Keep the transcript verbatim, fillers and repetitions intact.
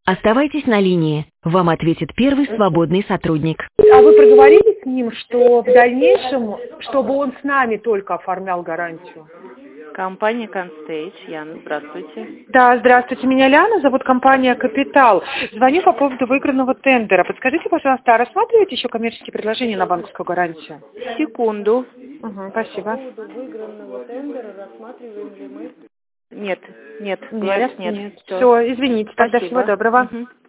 Оставайтесь на линии. Вам ответит первый свободный сотрудник. А вы проговорили с ним, что в дальнейшем, чтобы он с нами только оформлял гарантию? Компания Констейдж. Яна, здравствуйте. Да, здравствуйте. Меня Ляна, зовут компания «Капитал». Звоню по поводу выигранного тендера. Подскажите, пожалуйста, а рассматриваете еще коммерческие предложения на банковскую гарантию? Секунду. Угу, спасибо. По поводу выигранного тендера рассматриваем ли мы? Нет, нет, Нет, говорят нет. нет. Все, Все, извините, тогда спасибо. всего доброго. Угу.